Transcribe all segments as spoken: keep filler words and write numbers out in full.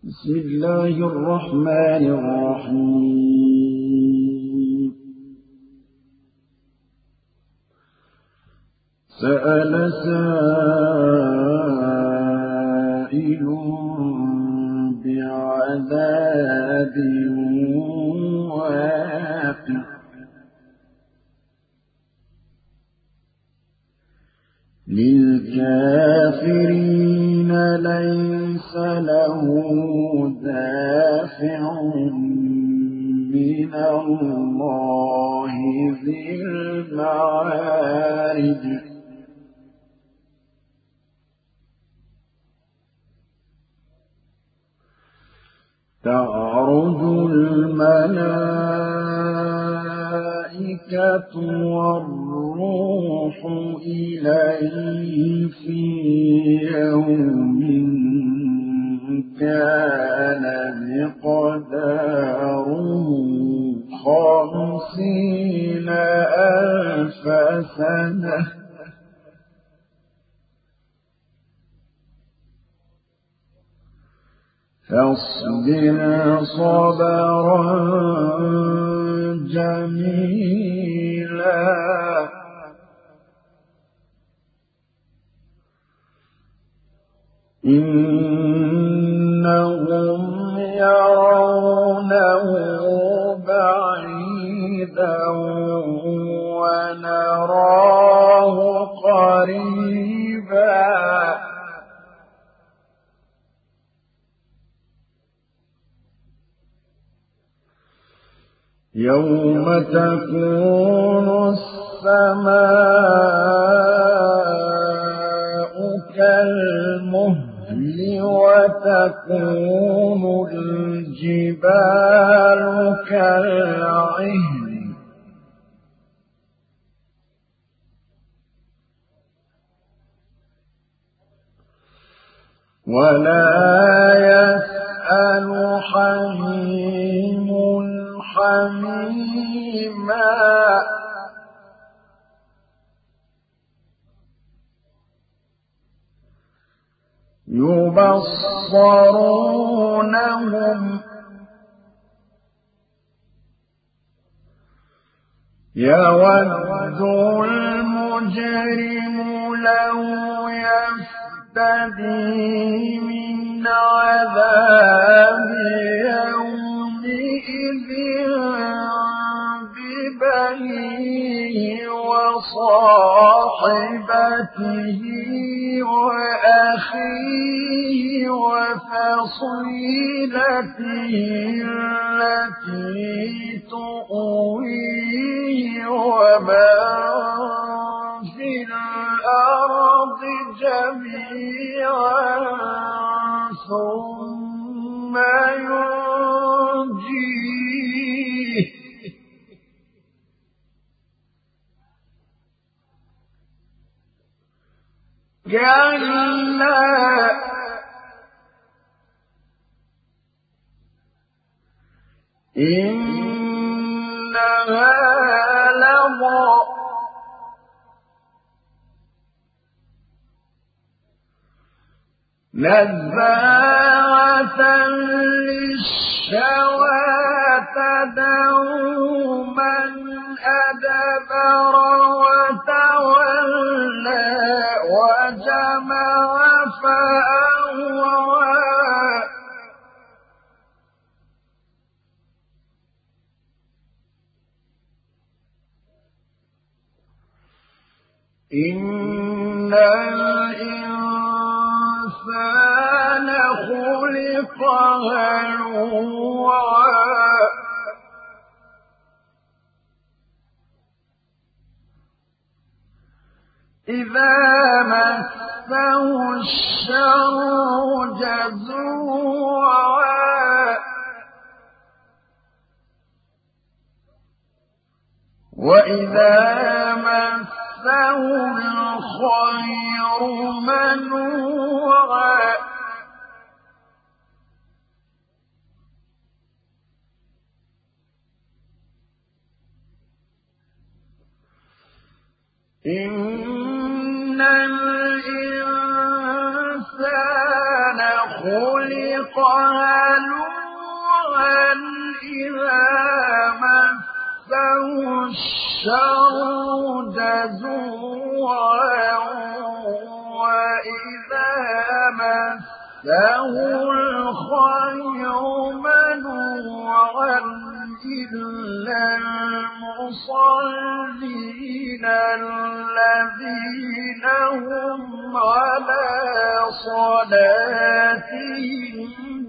بسم الله الرحمن الرحيم سأل سائل بعذاب واقع للكافرين ليس له دافع من الله ذي المعارج تعرج الملائكة والروح إليه في يوم كان مقداره خمسين ألف سنة فاصبر صبرا جميلا إنهم يرونه بعيدا ونراه قريبا يوم تكون السماء كالمهل وتكون الجبال كالعهن ولا يسأل حميم حميما يبصرونهم يود المجرم لو يفتدي من عذاب يومئذ ببنيه وصاحبته وأخيه وفصيلته التي تؤويه ومن في الأرض جميعا ثم ينجيه كلا إنها لظى نزاعة للشوى تدعو من أدبر وتولى وجمع فأوعى إن الإنسان خلق هلوعا إذا مسه الشر جزوعا وإذا مسه الخير منوعا إن الإنسان خلق يطلق هلوعا إذا مسه الشر جزوعا وإذا مسه الخير منوعا إلا المصلين الذين هم على صلاتهم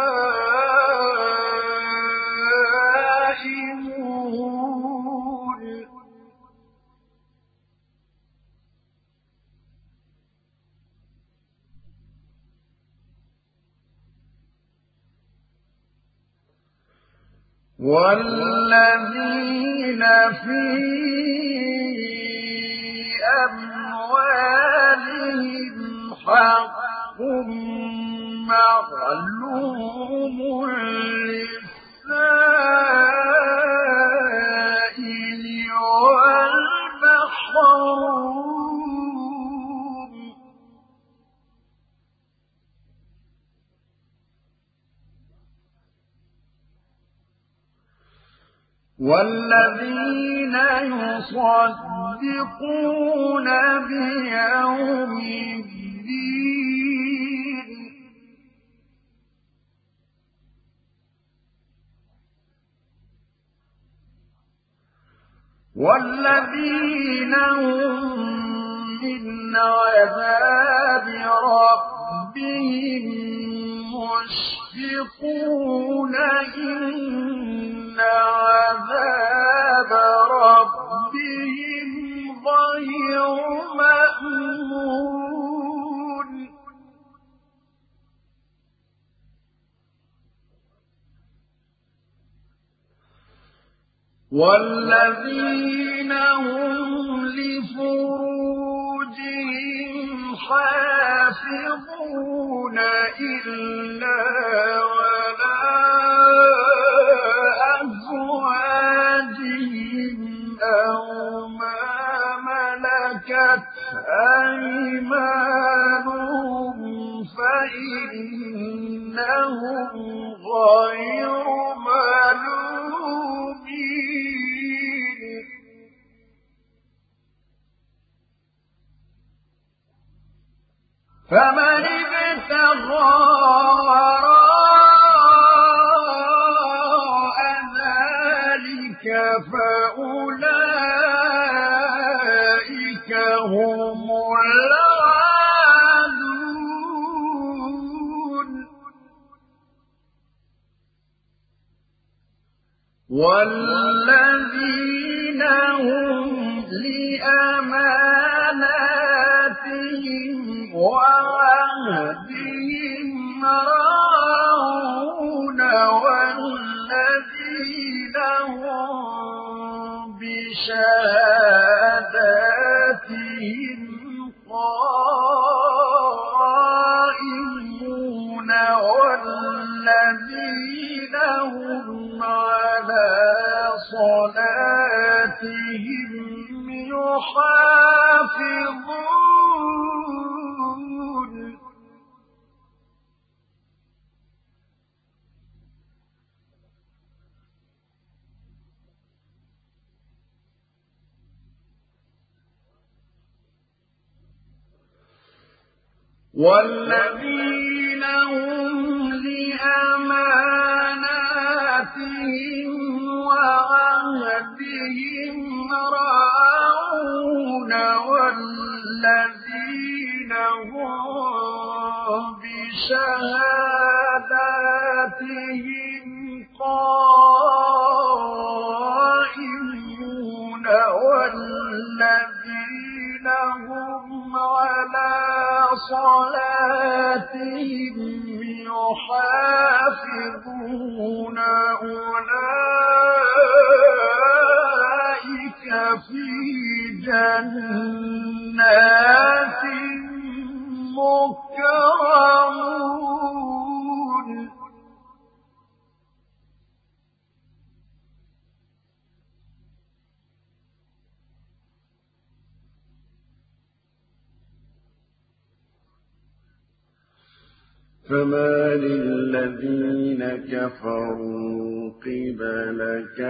دائمون والذين في أموالهم حق معلوم للسائل والمحروم والذين يصدقون بيوم الدين والذين هم من عذاب ربهم مشفقون إن عذاب ربهم غير مأمون والذين هم لفروجهم حافظون إلا على أزواجهم أو ما ملكت أيمانهم فإنهم غير ملومين فمن ابتغى وراء ذلك فأولئك هم العادون والذين هم لأماناتهم وعهدهم راعون والذين هم بشهاداتهم قائمون والذين هم على صلاتهم يحافظون والذين هم لأماناتهم وعهدهم راعون والذين هم بشهاداتهم قائمون والذين هم على صلاتهم يحافظون أولئك في جنات مكرمون فمال الذين كفروا قبلك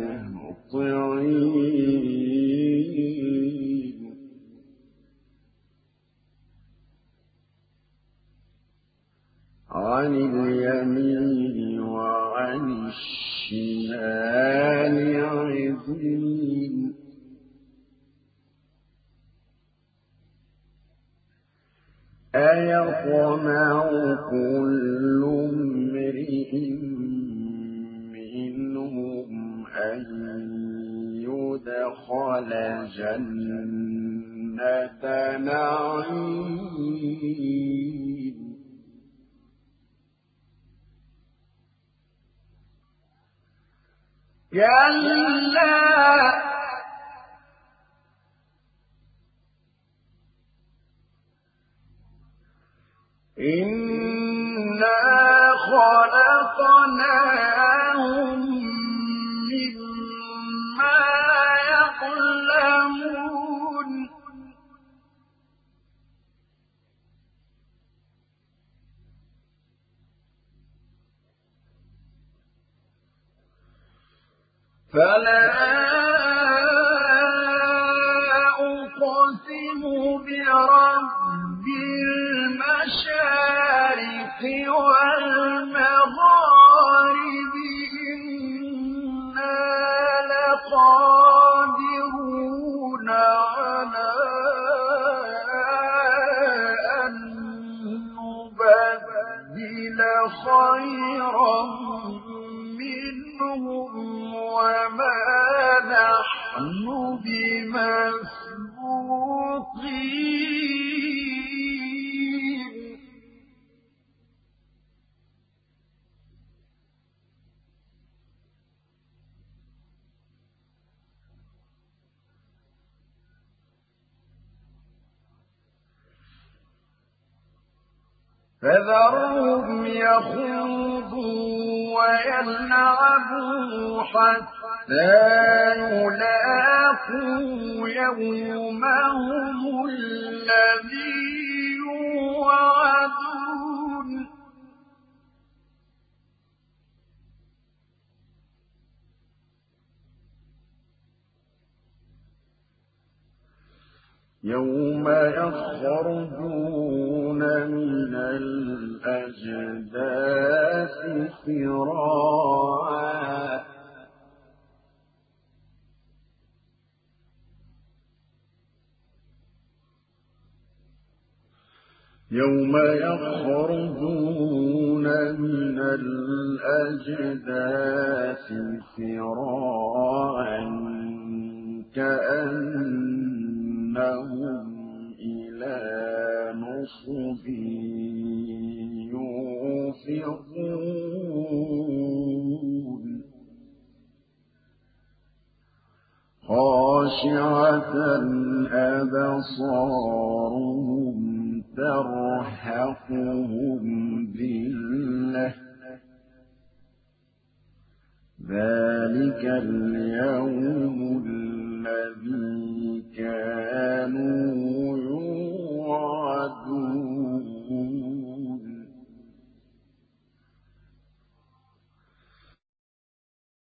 مهطعين عن اليمين وعن الشمال عزين أيطمع كل امرئ منهم أن يدخل جنة نعيم كلا إنا خلقناهم مما يعلمون فلا أقسم برب المشارق والمغارب إنا لقادرون على أن نبدل خيرا منهم وما نحن بمسبوقين فذرهم يخوضوا ويلعبوا حتى يلاقوا يومهم الذي يوعدون يوم يخرجون من الأجداث سراعا يوم يخرجون من الأجداث سراعا كأنهم إلى نصب يوفضون خاشعة أبصارهم ترهقهم ذلة ذلك اليوم